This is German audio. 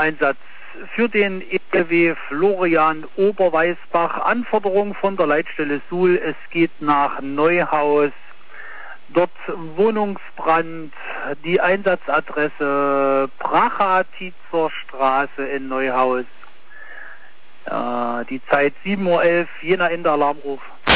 Einsatz für den ELW Florian Oberweißbach. Anforderung von der Leitstelle Suhl. Es geht nach Neuhaus. Dort Wohnungsbrand. Die Einsatzadresse Pracha-Tietzer Straße in Neuhaus. Die Zeit 7:11 Uhr, Jena Ende Alarmruf.